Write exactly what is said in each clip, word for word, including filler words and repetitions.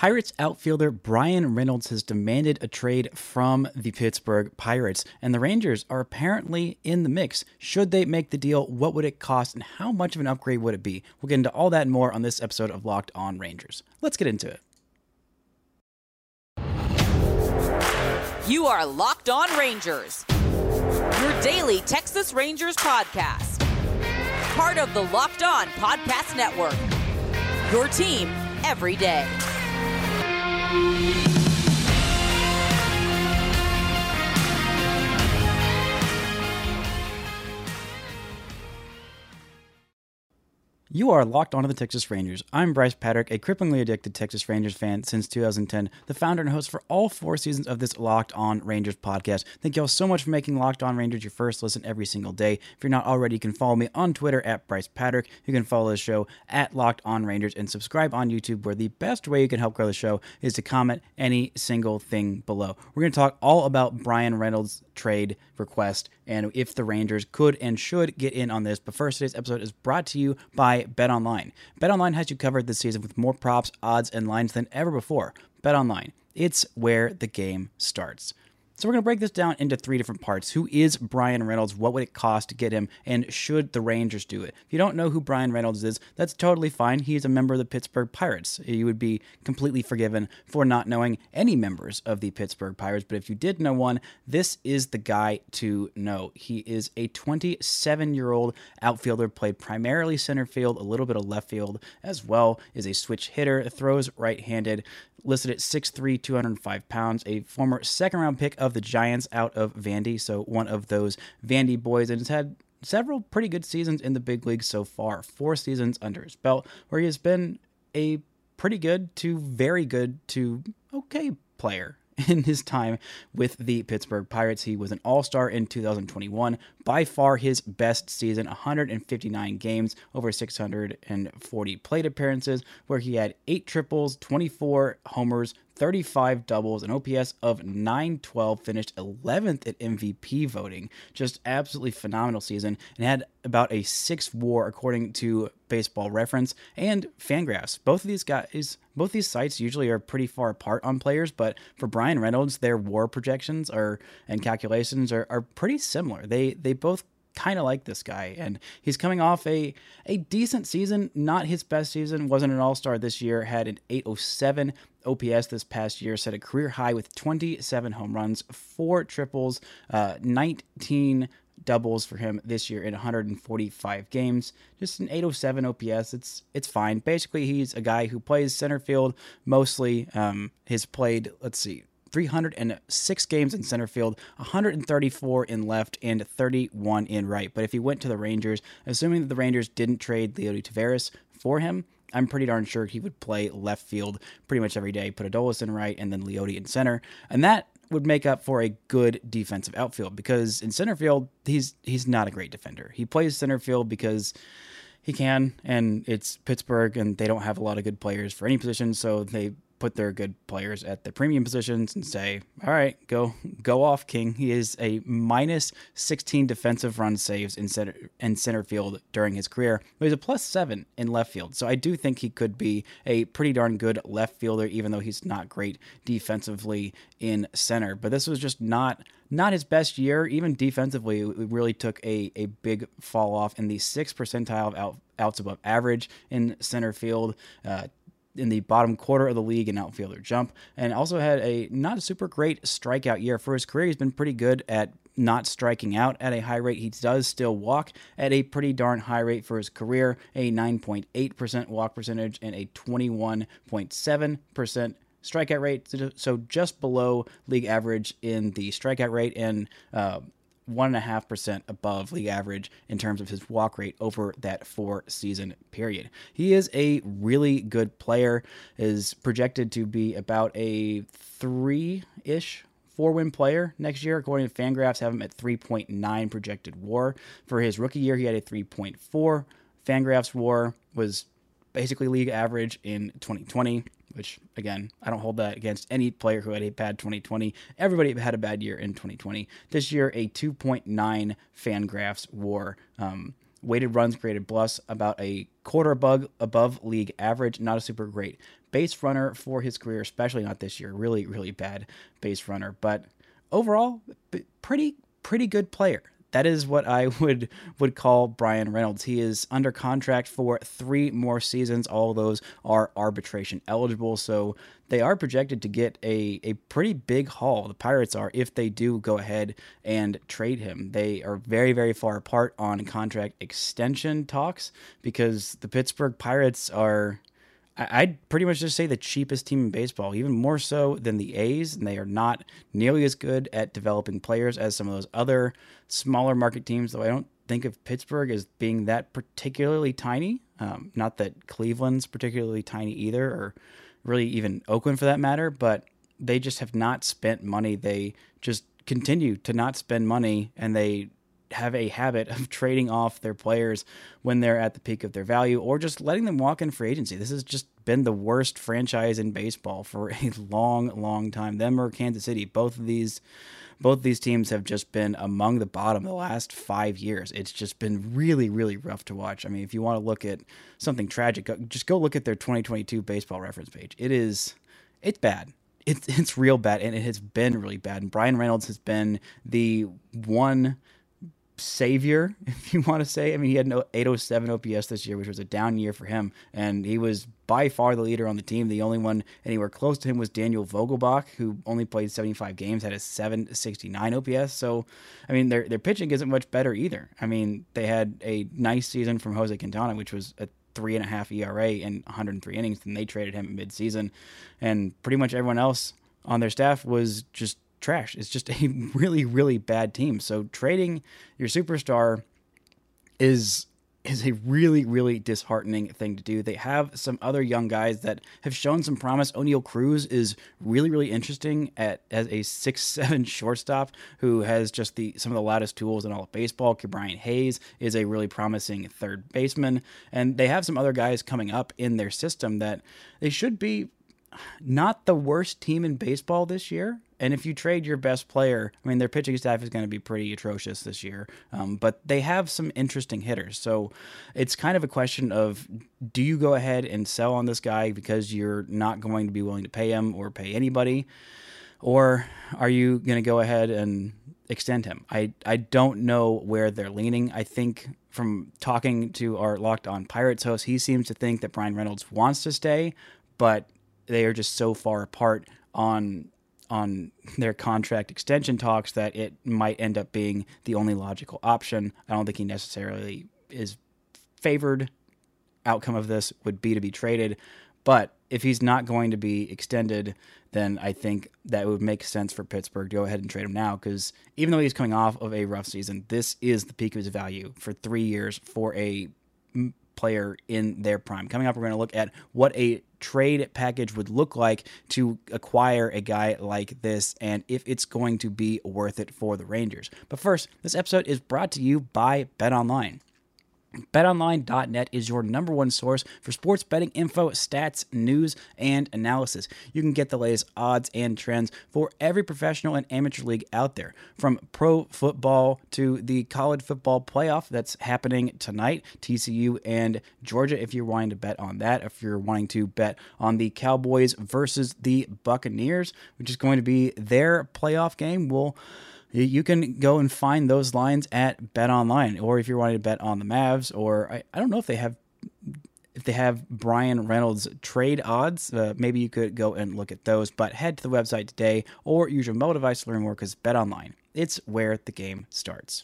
Pirates outfielder Bryan Reynolds has demanded a trade from the Pittsburgh Pirates, and the Rangers are apparently in the mix. Should they make the deal? What would it cost, and how much of an upgrade would it be? We'll get into all that and more on this episode of Locked On Rangers. Let's get into it. You are Locked On Rangers, your daily Texas Rangers podcast. Part of the Locked On Podcast Network, your team every day. You are locked onto the Texas Rangers. I'm Bryce Patrick, a cripplingly addicted Texas Rangers fan since two thousand ten, the founder and host for all four seasons of this Locked On Rangers podcast. Thank you all so much for making Locked On Rangers your first listen every single day. If you're not already, you can follow me on Twitter at Bryce Patrick. You can follow the show at Locked On Rangers and subscribe on YouTube, where the best way you can help grow the show is to comment any single thing below. We're going to talk all about Bryan Reynolds' trade request and if the Rangers could and should get in on this. But first, today's episode is brought to you by BetOnline. BetOnline has you covered this season with more props, odds, and lines than ever before. BetOnline, it's where the game starts. So we're going to break this down into three different parts. Who is Bryan Reynolds? What would it cost to get him? And should the Rangers do it? If you don't know who Bryan Reynolds is, that's totally fine. He's a member of the Pittsburgh Pirates. You would be completely forgiven for not knowing any members of the Pittsburgh Pirates. But if you did know one, this is the guy to know. He is a twenty-seven-year-old outfielder, played primarily center field, a little bit of left field as well, is a switch hitter, throws right-handed, listed at six three, two hundred five pounds, a former second-round pick of the Giants out of Vandy, so one of those Vandy boys, and has had several pretty good seasons in the big leagues so far. Four seasons under his belt, where he has been a pretty good to very good to okay player. In his time with the Pittsburgh Pirates, he was an all-star in two thousand twenty-one, by far his best season, one hundred fifty-nine games, over six hundred forty plate appearances, where he had eight triples, twenty-four homers, thirty-five doubles, an O P S of nine twelve, finished eleventh at M V P voting. Just absolutely phenomenal season, and had about a six WAR according to Baseball Reference and Fangraphs. Both of these guys, both these sites usually are pretty far apart on players, but for Bryan Reynolds, their WAR projections are and calculations are, are pretty similar. They they both kind of like this guy, and he's coming off a a decent season, not his best season, wasn't an all-star this year, had an eight oh seven O P S this past year, set a career high with twenty-seven home runs, four triples, uh, nineteen doubles for him this year in one hundred forty-five games. Just an eight oh seven O P S. It's it's fine. Basically, he's a guy who plays center field mostly. Um, has played, let's see, three hundred six games in center field, one hundred thirty-four in left, and thirty-one in right. But if he went to the Rangers, assuming that the Rangers didn't trade Leody Taveras for him, I'm pretty darn sure he would play left field pretty much every day, put Adolis in right, and then Leody in center. And that would make up for a good defensive outfield, because in center field, he's he's not a great defender. He plays center field because he can, and it's Pittsburgh, and they don't have a lot of good players for any position, so they put their good players at the premium positions and say, all right, go go off, King. He is a minus sixteen defensive run saves in center, in center field during his career, but he's a plus seven in left field. So I do think he could be a pretty darn good left fielder, even though he's not great defensively in center. But this was just not not his best year. Even defensively, it really took a, a big fall off in the sixth percentile of out, outs above average in center field, uh, in the bottom quarter of the league in outfielder jump, and also had a not super great strikeout year. For his career, he's been pretty good at not striking out at a high rate. He does still walk at a pretty darn high rate for his career, a nine point eight percent walk percentage and a twenty-one point seven percent strikeout rate, so just below league average in the strikeout rate, and uh, one and a half percent above league average in terms of his walk rate over that four season period. He is a really good player, is projected to be about a three-ish four-win player next year. According to Fangraphs, have him at three point nine projected WAR. For his rookie year, he had a three point four. Fangraphs WAR was basically league average in twenty twenty, which, again, I don't hold that against any player who had a bad twenty twenty. Everybody had a bad year in twenty twenty. This year, a two point nine Fangraphs WAR, um, Weighted runs created plus about a quarter above, above league average, not a super great base runner for his career, especially not this year. Really, really bad base runner. But overall, pretty, pretty good player. That is what I would would call Bryan Reynolds. He is under contract for three more seasons. All of those are arbitration eligible, so they are projected to get a, a pretty big haul. The Pirates are, if they do go ahead and trade him. They are very, very far apart on contract extension talks because the Pittsburgh Pirates are, I'd pretty much just say, the cheapest team in baseball, even more so than the A's, and they are not nearly as good at developing players as some of those other smaller market teams, though I don't think of Pittsburgh as being that particularly tiny. Um, not that Cleveland's particularly tiny either, or really even Oakland for that matter, but they just have not spent money. They just continue to not spend money, and they have a habit of trading off their players when they're at the peak of their value or just letting them walk in free agency. This has just been the worst franchise in baseball for a long, long time. Them or Kansas City, both of these both of these teams have just been among the bottom the last five years. It's just been really, really rough to watch. I mean, if you want to look at something tragic, just go look at their twenty twenty-two baseball reference page. It is, it's bad. It's, it's real bad, and it has been really bad. And Bryan Reynolds has been the one savior, if you want to say. I mean, he had no eight oh seven O P S this year, which was a down year for him, and he was by far the leader on the team. The only one anywhere close to him was Daniel Vogelbach, who only played seventy-five games, had a seven sixty-nine O P S. So, I mean, their their pitching isn't much better either. I mean, they had a nice season from Jose Quintana, which was a three and a half E R A in one hundred three innings, and they traded him mid-season, and pretty much everyone else on their staff was just trash. It's just a really, really bad team. So trading your superstar is is a really, really disheartening thing to do. They have some other young guys that have shown some promise. O'Neal Cruz is really, really interesting at as a six seven shortstop who has just the some of the loudest tools in all of baseball. Brian Hayes is a really promising third baseman. And they have some other guys coming up in their system that they should be not the worst team in baseball this year. And if you trade your best player, I mean, their pitching staff is going to be pretty atrocious this year, um, but they have some interesting hitters. So it's kind of a question of, do you go ahead and sell on this guy because you're not going to be willing to pay him or pay anybody? Or are you going to go ahead and extend him? I, I don't know where they're leaning. I think from talking to our Locked On Pirates host, he seems to think that Bryan Reynolds wants to stay, but they are just so far apart on on their contract extension talks that it might end up being the only logical option. I don't think he necessarily is favored. Outcome of this would be to be traded, but if he's not going to be extended, then I think that would make sense for Pittsburgh to go ahead and trade him now, because even though he's coming off of a rough season, this is the peak of his value for three years for a player in their prime. Coming up, we're going to look at what a trade package would look like to acquire a guy like this and if it's going to be worth it for the Rangers. But first, this episode is brought to you by BetOnline. bet online dot net is your number one source for sports betting info, stats, news, and analysis. You can get the latest odds and trends for every professional and amateur league out there, from pro football to the college football playoff that's happening tonight, T C U and Georgia, if you're wanting to bet on that. If you're wanting to bet on the Cowboys versus the Buccaneers, which is going to be their playoff game, we'll you can go and find those lines at BetOnline, or if you're wanting to bet on the Mavs, or I, I don't know if they have if they have Bryan Reynolds trade odds. Uh, maybe you could go and look at those. But head to the website today, or use your mobile device to learn more, because BetOnline, it's where the game starts.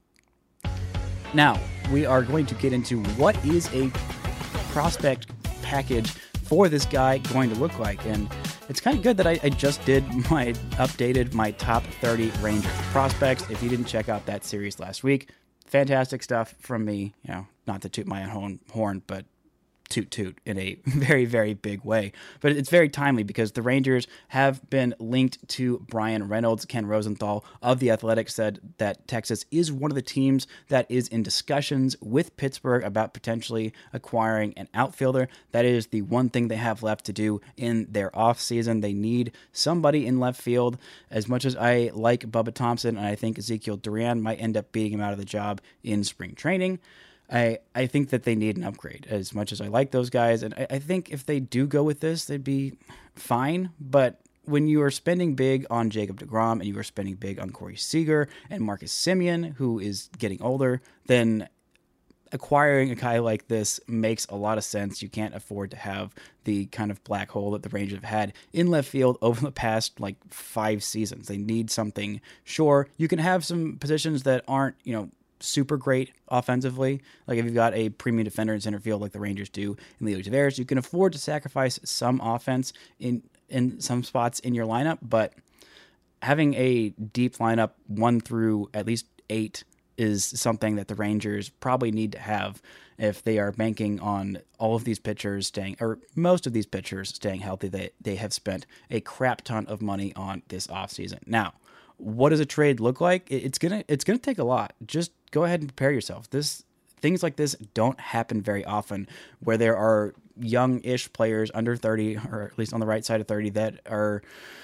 Now we are going to get into what is a prospect package for this guy going to look like, and it's kind of good that I, I just did my updated my top thirty Rangers prospects. If you didn't check out that series last week, fantastic stuff from me. You know, not to toot my own horn, but toot toot in a very, very big way. But it's very timely because the Rangers have been linked to Bryan Reynolds. Ken Rosenthal of The Athletic said that Texas is one of the teams that is in discussions with Pittsburgh about potentially acquiring an outfielder. That is the one thing they have left to do in their offseason. They need somebody in left field. As much as I like Bubba Thompson, and I think Ezekiel Duran might end up beating him out of the job in spring training, I, I think that they need an upgrade as much as I like those guys. And I, I think if they do go with this, they'd be fine. But when you are spending big on Jacob deGrom and you are spending big on Corey Seager and Marcus Semien, who is getting older, then acquiring a guy like this makes a lot of sense. You can't afford to have the kind of black hole that the Rangers have had in left field over the past like five seasons. They need something. Sure, you can have some positions that aren't, you know, super great offensively. Like if you've got a premium defender in center field like the Rangers do in Leo Tavares, you can afford to sacrifice some offense in in some spots in your lineup, but having a deep lineup one through at least eight is something that the Rangers probably need to have if they are banking on all of these pitchers staying, or most of these pitchers staying healthy. They, they have spent a crap ton of money on this offseason. Now, what does a trade look like? It's gonna it's gonna take a lot. Just go ahead and prepare yourself. This things like this don't happen very often, where there are young-ish players under thirty, or at least on the right side of thirty, that are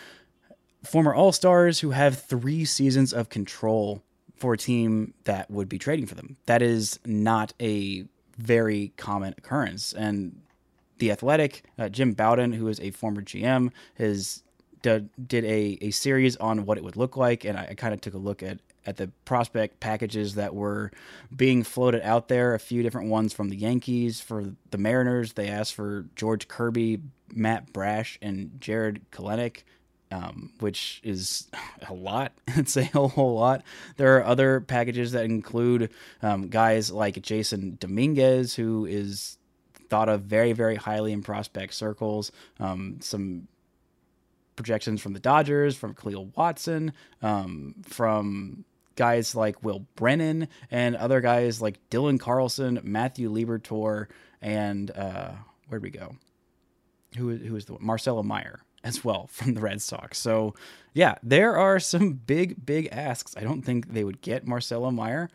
former All-Stars who have three seasons of control for a team that would be trading for them. That is not a very common occurrence. And The Athletic, uh, Jim Bowden, who is a former G M, has did, did a, a series on what it would look like, and I, I kind of took a look at, at the prospect packages that were being floated out there, a few different ones from the Yankees. For the Mariners, they asked for George Kirby, Matt Brash, and Jared Kelenic. Um, which is a lot. It's a whole, whole lot. There are other packages that include um, guys like Jason Dominguez, who is thought of very, very highly in prospect circles. Um, some projections from the Dodgers, from Khalil Watson, um, from guys like Will Brennan, and other guys like Dylan Carlson, Matthew Liberatore, and uh, where'd we go? Who, who is the one? Marcelo Meyer as well from the Red Sox. So yeah, there are some big, big asks. I don't think they would get Marcelo Meyer.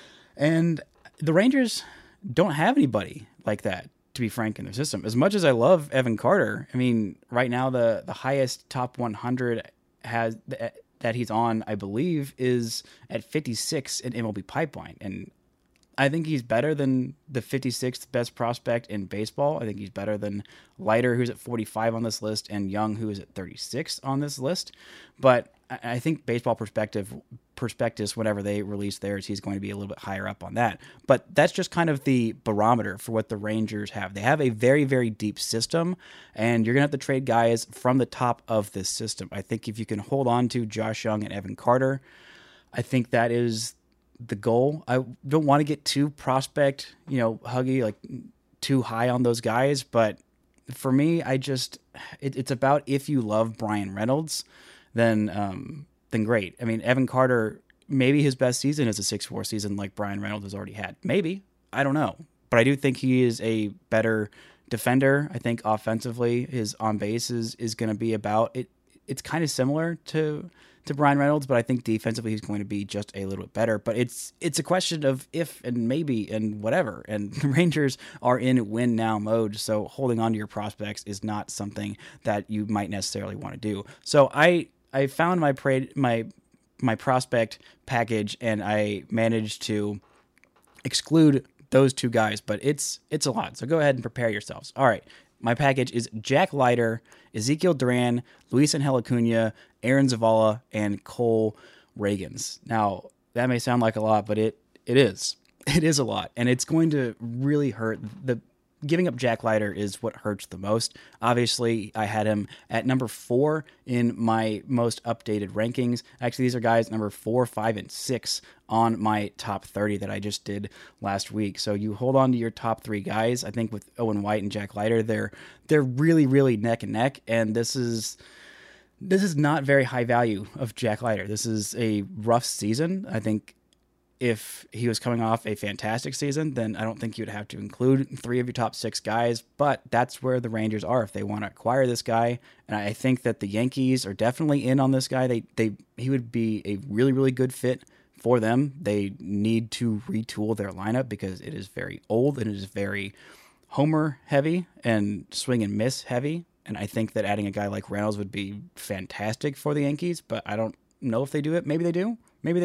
And the Rangers don't have anybody like that, to be frank, in their system. As much as I love Evan Carter, I mean, right now the, the highest top one hundred has that he's on, I believe, is at fifty-six in M L B Pipeline. And I think he's better than the fifty-sixth best prospect in baseball. I think he's better than Leiter, who's at forty-five on this list, and Young, who is at thirty-six on this list. But I think Baseball Perspective, Prospectus, whenever they release theirs, he's going to be a little bit higher up on that. But that's just kind of the barometer for what the Rangers have. They have a very, very deep system, and you're going to have to trade guys from the top of this system. I think if you can hold on to Josh Young and Evan Carter, I think that is the goal. I don't want to get too prospect, you know, huggy, like too high on those guys. But for me, I just, it, it's about, if you love Brian Reynolds, then, um, then great. I mean, Evan Carter, maybe his best season is a six four season like Brian Reynolds has already had. Maybe. I don't know. But I do think he is a better defender. I think offensively, his on base is, is going to be about it. It's kind of similar to, to Brian Reynolds, but I think defensively he's going to be just a little bit better. But it's it's a question of if and maybe and whatever. And the Rangers are in win now mode, so holding on to your prospects is not something that you might necessarily want to do. So I I found my pra- my my prospect package, and I managed to exclude those two guys, but it's it's a lot. So go ahead and prepare yourselves. All right. My package is Jack Leiter, Ezekiel Duran, Luis Angel Acuna, Aaron Zavala, and Cole Ragans. Now, that may sound like a lot, but it it is. It is a lot, and it's going to really hurt. The giving up Jack Leiter is what hurts the most. Obviously, I had him at number four in my most updated rankings. Actually, these are guys number four, five, and six on my top thirty that I just did last week. So you hold on to your top three guys. I think with Owen White and Jack Leiter, they're they're really, really neck and neck, and this is this is not very high value of Jack Leiter. This is a rough season. I think if he was coming off a fantastic season, then I don't think you'd have to include three of your top six guys, but that's where the Rangers are if they want to acquire this guy. And I think that the Yankees are definitely in on this guy. They they he would be a really, really good fit for them. They need to retool their lineup because it is very old and it is very homer heavy and swing and miss heavy. And I think that adding a guy like Reynolds would be fantastic for the Yankees, but I don't know if they do it. Maybe they do. Maybe they don't.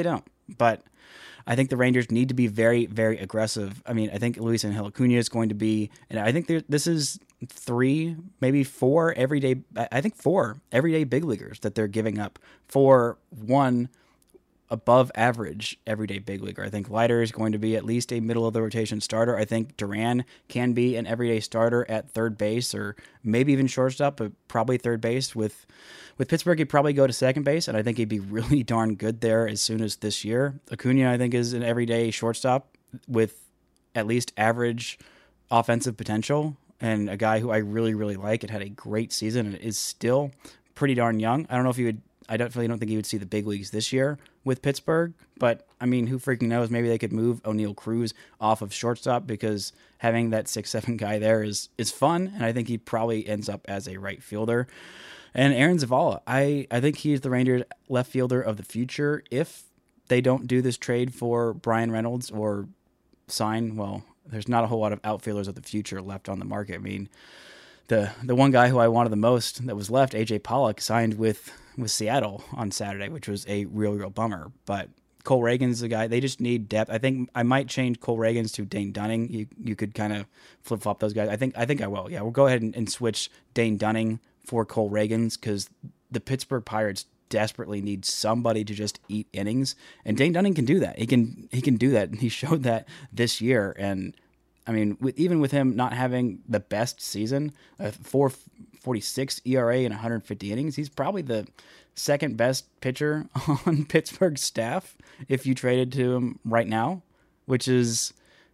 but I think the Rangers need to be very, very aggressive. I mean, I think Luis Angel Acuna is going to be, and I think there, this is three, maybe four everyday, I think four everyday big leaguers that they're giving up for one above average everyday big leaguer. I think Leiter is going to be at least a middle of the rotation starter. I think Duran can be an everyday starter at third base or maybe even shortstop, but probably third base. With with Pittsburgh, he'd probably go to second base, and I think he'd be really darn good there as soon as this year. Acuna, I think, is an everyday shortstop with at least average offensive potential, and a guy who I really, really like. It had a great season and is still pretty darn young. I don't know if he would, I definitely don't think he would see the big leagues this year with Pittsburgh, but I mean, who freaking knows? Maybe they could move O'Neal Cruz off of shortstop, because having that six seven guy there is is fun, and I think he probably ends up as a right fielder. And Aaron Zavala, I, I think he's the Rangers left fielder of the future if they don't do this trade for Brian Reynolds or sign, well, there's not a whole lot of outfielders of the future left on the market. I mean, the the one guy who I wanted the most that was left, A J Pollock, signed with, with Seattle on Saturday, which was a real, real bummer. But Cole Reagan's the guy. They just need depth. I think I might change Cole Reagan's to Dane Dunning. You you could kind of flip flop those guys. I think I think I will. Yeah, we'll go ahead and, and switch Dane Dunning for Cole Reagan's, because the Pittsburgh Pirates desperately need somebody to just eat innings, and Dane Dunning can do that. He can he can do that, and he showed that this year. And I mean, with, even with him not having the best season, a four forty-six E R A and one hundred fifty innings, he's probably the second best pitcher on Pittsburgh's staff if you traded to him right now, which is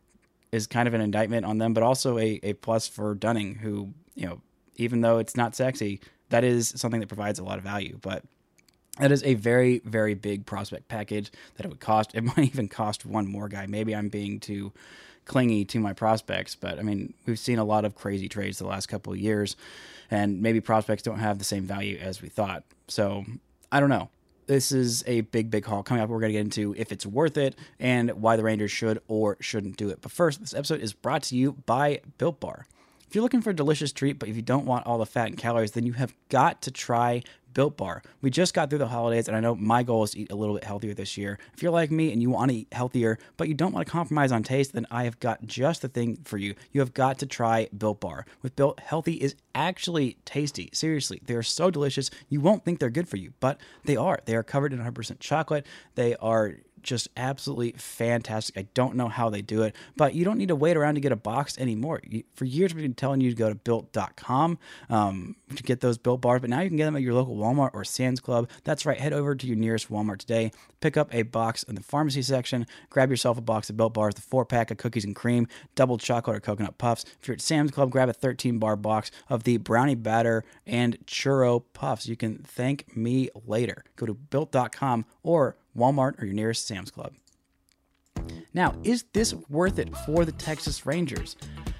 is kind of an indictment on them, but also a, a plus for Dunning, who, you know, even though it's not sexy, that is something that provides a lot of value. But that is a very, very big prospect package that it would cost. It might even cost one more guy. Maybe I'm being too clingy to my prospects, but I mean, we've seen a lot of crazy trades the last couple of years, and maybe prospects don't have the same value as we thought. So I don't know. This is a big, big haul coming up. We're going to get into if it's worth it and why the Rangers should or shouldn't do it. But first, this episode is brought to you by Built Bar. If you're looking for a delicious treat, but if you don't want all the fat and calories, then you have got to try Built Bar. We just got through the holidays, and I know my goal is to eat a little bit healthier this year. If you're like me and you want to eat healthier, but you don't want to compromise on taste, then I have got just the thing for you. You have got to try Built Bar. With Built, healthy is actually tasty. Seriously, they are so delicious. You won't think they're good for you, but they are. They are covered in one hundred percent chocolate. They are just absolutely fantastic. I don't know how they do it, but you don't need to wait around to get a box anymore. You, for years, we've been telling you to go to built dot com um, to get those Built Bars, but now you can get them at your local Walmart or Sam's Club. That's right. Head over to your nearest Walmart today. Pick up a box in the pharmacy section. Grab yourself a box of Built Bars, the four-pack of cookies and cream, double chocolate or coconut puffs. If you're at Sam's Club, grab a thirteen-bar box of the brownie batter and churro puffs. You can thank me later. Go to built dot com or Walmart or your nearest Sam's Club. Now, is this worth it for the Texas Rangers?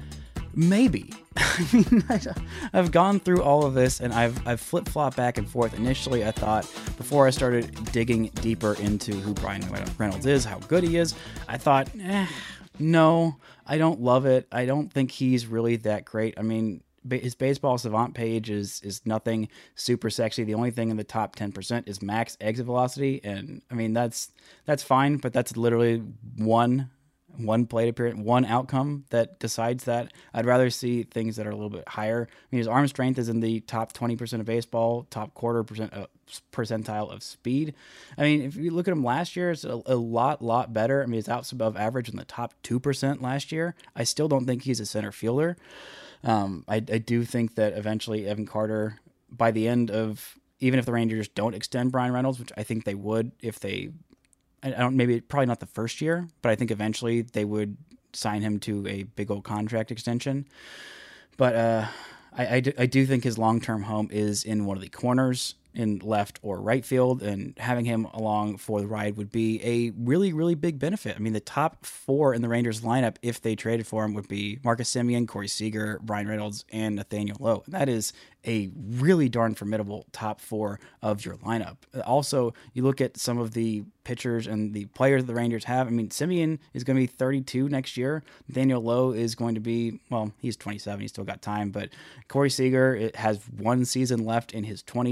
Maybe. I mean, I've gone through all of this, and I've I've flip-flopped back and forth. Initially, I thought, before I started digging deeper into who Brian Reynolds is, how good he is, I thought, eh, no, I don't love it. I don't think he's really that great. I mean, his baseball savant page is is nothing super sexy. The only thing in the top ten percent is max exit velocity, and I mean that's that's fine, but that's literally one one plate appearance, one outcome that decides that. I'd rather see things that are a little bit higher. I mean, his arm strength is in the top twenty percent of baseball, top quarter percent uh, percentile of speed. I mean, if you look at him last year, it's a, a lot, lot better. I mean, his outs above average in the top two percent last year. I still don't think he's a center fielder. Um, I, I do think that eventually Evan Carter, by the end of, even if the Rangers don't extend Brian Reynolds, which I think they would if they, I don't, maybe probably not the first year, but I think eventually they would sign him to a big old contract extension. But uh, I, I, do, I do think his long-term home is in one of the corners in left or right field, and having him along for the ride would be a really, really big benefit. I mean, the top four in the Rangers lineup, if they traded for him, would be Marcus Semien, Corey Seager, Brian Reynolds, and Nathaniel Lowe. And that is a really darn formidable top four of your lineup. Also, you look at some of the pitchers and the players the Rangers have. I mean, Semien is going to be thirty-two next year. Nathaniel Lowe is going to be, well, he's twenty-seven. He's still got time. But Corey Seager, it has one season left in his twenties.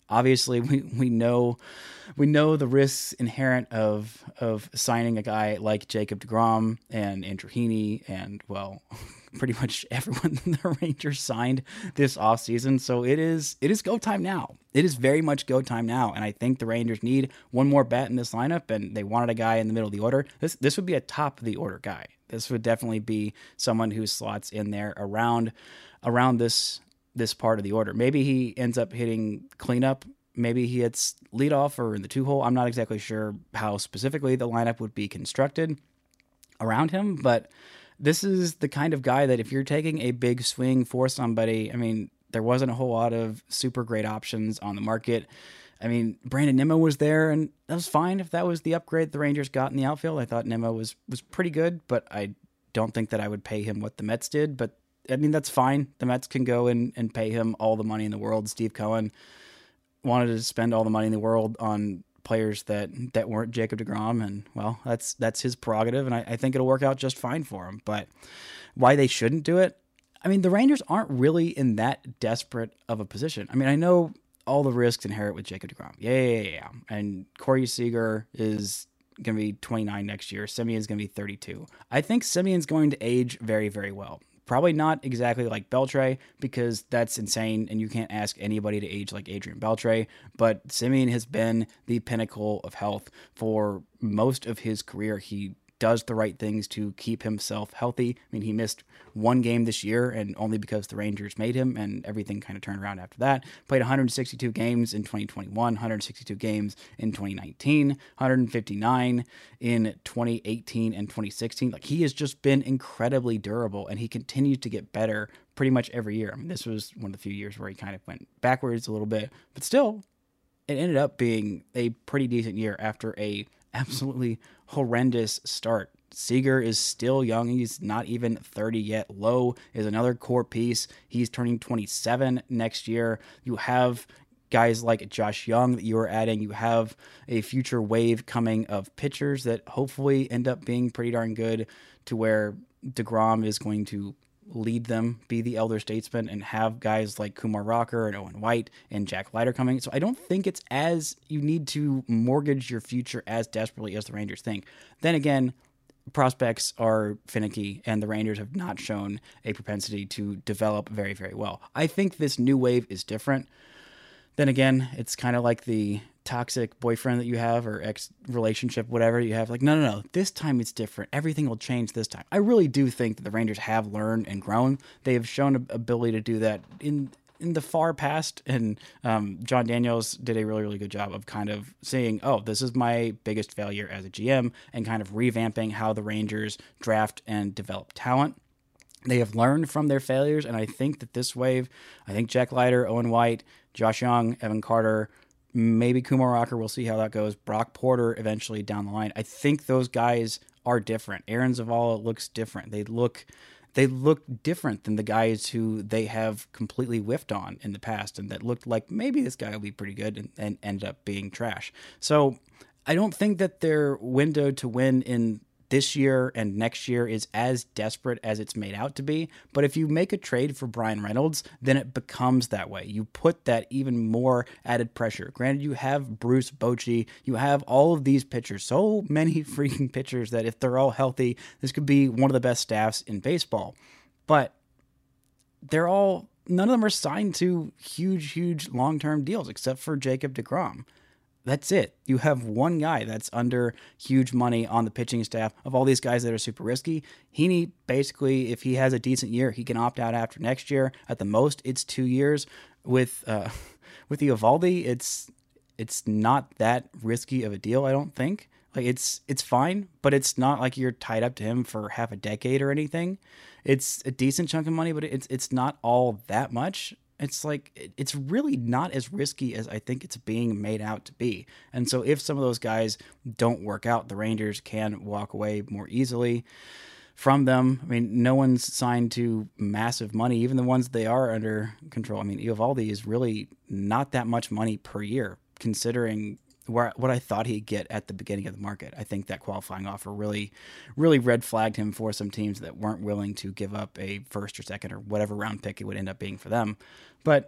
Obviously, we, we know we know the risks inherent of of signing a guy like Jacob deGrom and Andrew Heaney and, well, pretty much everyone the Rangers signed this offseason. So it is it is go time now. It is very much go time now. And I think the Rangers need one more bat in this lineup, and they wanted a guy in the middle of the order. This this would be a top of the order guy. This would definitely be someone who slots in there around around this this part of the order. Maybe he ends up hitting cleanup. Maybe he hits leadoff or in the two hole. I'm not exactly sure how specifically the lineup would be constructed around him, but this is the kind of guy that if you're taking a big swing for somebody, I mean, there wasn't a whole lot of super great options on the market. I mean, Brandon Nimmo was there, and that was fine if that was the upgrade the Rangers got in the outfield. I thought Nimmo was was pretty good, but I don't think that I would pay him what the Mets did. But, I mean, that's fine. The Mets can go in and pay him all the money in the world. Steve Cohen wanted to spend all the money in the world on players that, that weren't Jacob deGrom, and, well, that's that's his prerogative, and I, I think it'll work out just fine for him. But why they shouldn't do it? I mean, the Rangers aren't really in that desperate of a position. I mean, I know all the risks inherent with Jacob deGrom. Yeah, yeah, yeah, yeah. And Corey Seager is going to be twenty-nine next year. Semion's going to be thirty-two. I think Semion's going to age very, very well. Probably not exactly like Beltre, because that's insane, and you can't ask anybody to age like Adrian Beltre, but Semien has been the pinnacle of health for most of his career. He does the right things to keep himself healthy. I mean, he missed one game this year, and only because the Rangers made him, and everything kind of turned around after that. Played one hundred sixty-two games in twenty twenty-one, one hundred sixty-two games in twenty nineteen, one hundred fifty-nine in twenty eighteen and twenty sixteen. Like, he has just been incredibly durable, and he continues to get better pretty much every year. I mean, this was one of the few years where he kind of went backwards a little bit, but still, it ended up being a pretty decent year after a absolutely horrendous start. Seager is still young. He's not even thirty yet. Lowe is another core piece. He's turning twenty-seven next year. You have guys like Josh Young that you are adding. You have a future wave coming of pitchers that hopefully end up being pretty darn good, to where deGrom is going to lead them, be the elder statesman, and have guys like Kumar Rocker and Owen White and Jack Leiter coming. So I don't think it's as you need to mortgage your future as desperately as the Rangers think. Then again, prospects are finicky, and the Rangers have not shown a propensity to develop very, very well. I think this new wave is different. Then again, it's kind of like the toxic boyfriend that you have, or ex relationship, whatever you have. Like, no, no, no, this time it's different. Everything will change this time. I really do think that the Rangers have learned and grown. They have shown an ability to do that in in the far past, and um, John Daniels did a really, really good job of kind of saying, oh, this is my biggest failure as a G M, and kind of revamping how the Rangers draft and develop talent. They have learned from their failures, and I think that this wave, I think Jack Leiter, Owen White, Josh Young, Evan Carter, maybe Kumar Rocker, we'll see how that goes, Brock Porter eventually down the line. I think those guys are different. Aaron Zavala looks different. They look they look different than the guys who they have completely whiffed on in the past, and that looked like maybe this guy will be pretty good, and, and ended up being trash. So I don't think that their window to win in this year and next year is as desperate as it's made out to be. But if you make a trade for Brian Reynolds, then it becomes that way. You put that even more added pressure. Granted, you have Bruce Bochy, you have all of these pitchers, so many freaking pitchers, that if they're all healthy, this could be one of the best staffs in baseball. But they're all, none of them are signed to huge, huge long-term deals except for Jacob deGrom. That's it. You have one guy that's under huge money on the pitching staff of all these guys that are super risky. Heaney, basically, if he has a decent year, he can opt out after next year. At the most, it's two years. With uh, with Eovaldi, it's it's not that risky of a deal, I don't think. Like, it's it's fine, but it's not like you're tied up to him for half a decade or anything. It's a decent chunk of money, but it's it's not all that much. It's like, it's really not as risky as I think it's being made out to be. And so if some of those guys don't work out, the Rangers can walk away more easily from them. I mean, no one's signed to massive money, even the ones they are under control. I mean, Eovaldi is really not that much money per year, considering where what I thought he'd get at the beginning of the market. I think that qualifying offer really, really red flagged him for some teams that weren't willing to give up a first or second or whatever round pick it would end up being for them. But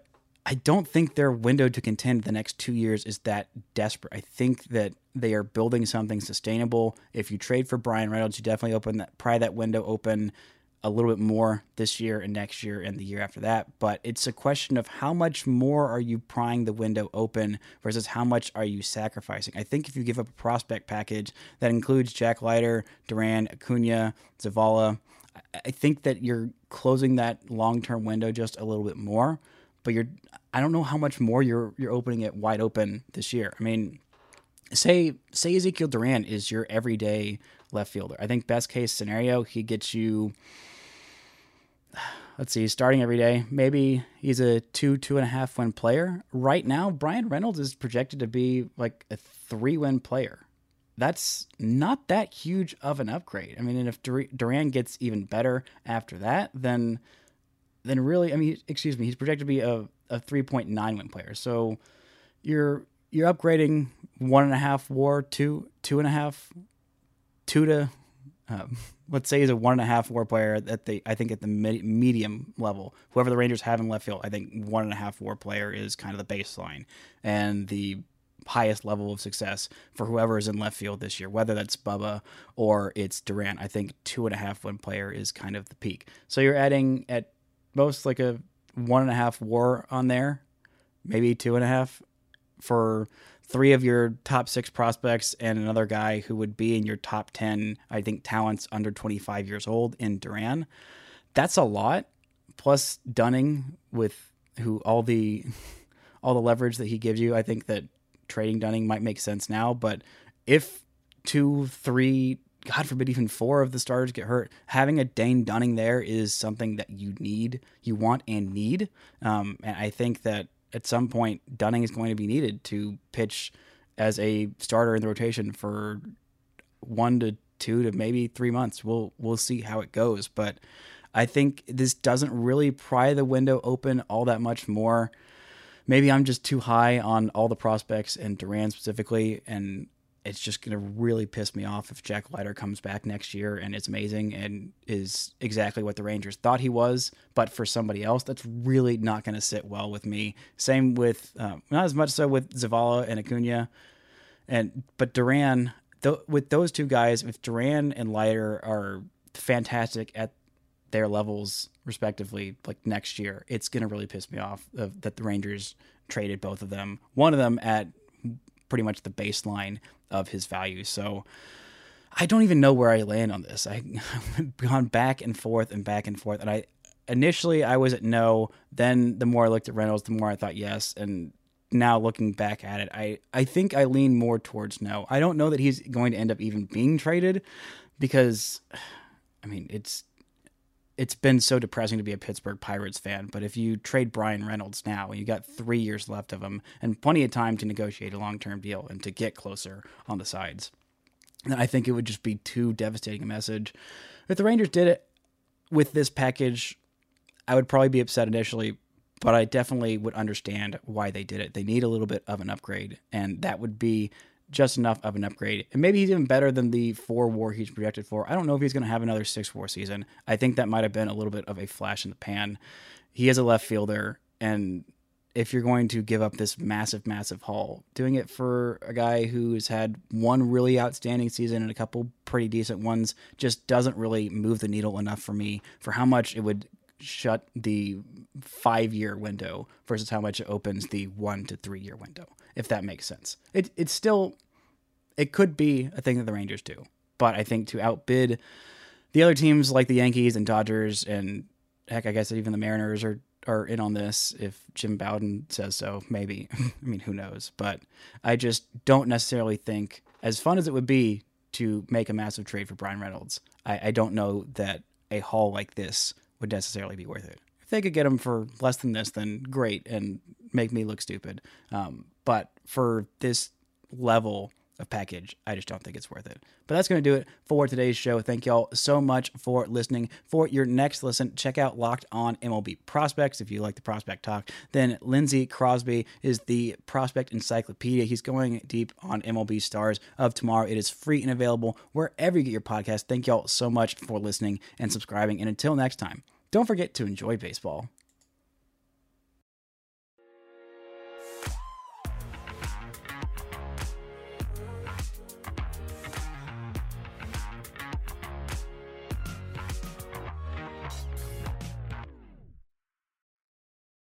I don't think their window to contend the next two years is that desperate. I think that they are building something sustainable. If you trade for Bryan Reynolds, you definitely open that, pry that window open a little bit more this year and next year and the year after that. But it's a question of how much more are you prying the window open versus how much are you sacrificing. I think if you give up a prospect package that includes Jack Leiter, Duran, Acuna, Zavala, I think that you're closing that long-term window just a little bit more. But you're, I don't know how much more you're you're opening it wide open this year. I mean, say say Ezekiel Duran is your everyday left fielder. I think best case scenario, he gets you, let's see, starting every day. Maybe he's a two, two and a half win player. Right now, Bryan Reynolds is projected to be like a three win player. That's not that huge of an upgrade. I mean, and if Duran gets even better after that, then then really, I mean, excuse me, he's projected to be a, a three point nine win player. So you're you're upgrading one and a half WAR, two, two and a half, two to, um, let's say he's a one and a half WAR player at the, I think at the medium level. Whoever the Rangers have in left field, I think one and a half WAR player is kind of the baseline and the highest level of success for whoever is in left field this year, whether that's Bubba or it's Duran. I think two and a half win player is kind of the peak. So you're adding at most like a one and a half WAR on there, maybe two and a half for three of your top six prospects and another guy who would be in your top ten, I think, talents under twenty-five years old in Duran. That's a lot. Plus Dunning with who all the, all the leverage that he gives you. I think that trading Dunning might make sense now, but if two, three, God forbid, even four of the starters get hurt, having a Dane Dunning there is something that you need, you want and need. Um, and I think that at some point, Dunning is going to be needed to pitch as a starter in the rotation for one to two to maybe three months. We'll we'll see how it goes. But I think this doesn't really pry the window open all that much more. Maybe I'm just too high on all the prospects and Duran specifically, and it's just going to really piss me off if Jack Leiter comes back next year and is amazing and is exactly what the Rangers thought he was. But for somebody else, that's really not going to sit well with me. Same with, um, not as much so with Zavala and Acuna. And, but Duran, th- with those two guys, if Duran and Leiter are fantastic at their levels respectively, like next year, it's going to really piss me off uh, that the Rangers traded both of them. One of them at pretty much the baseline of his value. So I don't even know where I land on this. I, I've gone back and forth and back and forth. And I initially I was at no. Then the more I looked at Reynolds, the more I thought yes. And now looking back at it, I, I think I lean more towards no. I don't know that he's going to end up even being traded because, I mean, it's it's been so depressing to be a Pittsburgh Pirates fan. But if you trade Bryan Reynolds now, and you got three years left of him and plenty of time to negotiate a long-term deal and to get closer on the sides, then I think it would just be too devastating a message. If the Rangers did it with this package, I would probably be upset initially, but I definitely would understand why they did it. They need a little bit of an upgrade, and that would be just enough of an upgrade. And maybe he's even better than the four WAR he's projected for. I don't know if he's going to have another six WAR season. I think that might have been a little bit of a flash in the pan. He is a left fielder, and if you're going to give up this massive, massive haul, doing it for a guy who's had one really outstanding season and a couple pretty decent ones just doesn't really move the needle enough for me for how much it would shut the five-year window versus how much it opens the one to three-year window, if that makes sense. It it's still, it could be a thing that the Rangers do, but I think to outbid the other teams like the Yankees and Dodgers and heck, I guess even the Mariners are are in on this if Jim Bowden says so, maybe. I mean, who knows? But I just don't necessarily think, as fun as it would be to make a massive trade for Bryan Reynolds, I, I don't know that a haul like this would necessarily be worth it. If they could get him for less than this, then great, and make me look stupid. Um, but for this level of package, I just don't think it's worth it. But that's going to do it for today's show. Thank y'all so much for listening. For your next listen, check out Locked On M L B Prospects. If you like the prospect talk, then Lindsey Crosby is the prospect encyclopedia. He's going deep on M L B stars of tomorrow. It is free and available wherever you get your podcast. Thank y'all so much for listening and subscribing. And until next time, don't forget to enjoy baseball.